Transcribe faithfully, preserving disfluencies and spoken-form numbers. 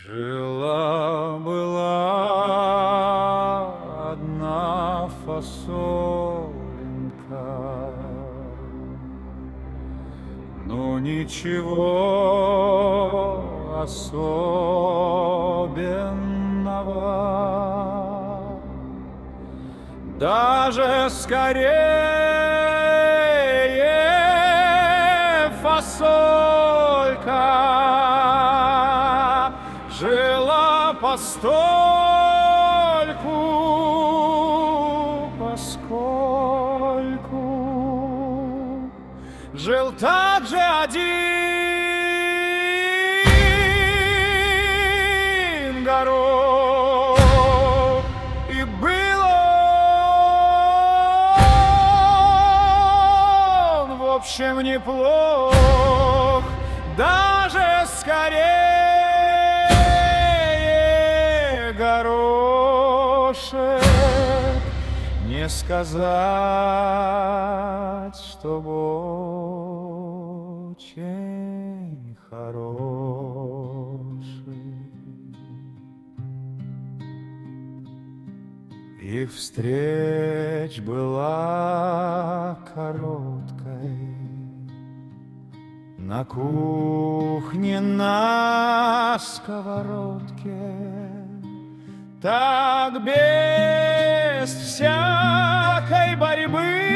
Жила-была одна фасолинка, но ничего особенного, даже скорее фасолька жила постольку, поскольку жил также один горох, и был он в общем неплох, даже скорее горошек, не сказать, чтоб очень хороший. Их встреч была короткой на кухне на сковородке. Так без всякой борьбы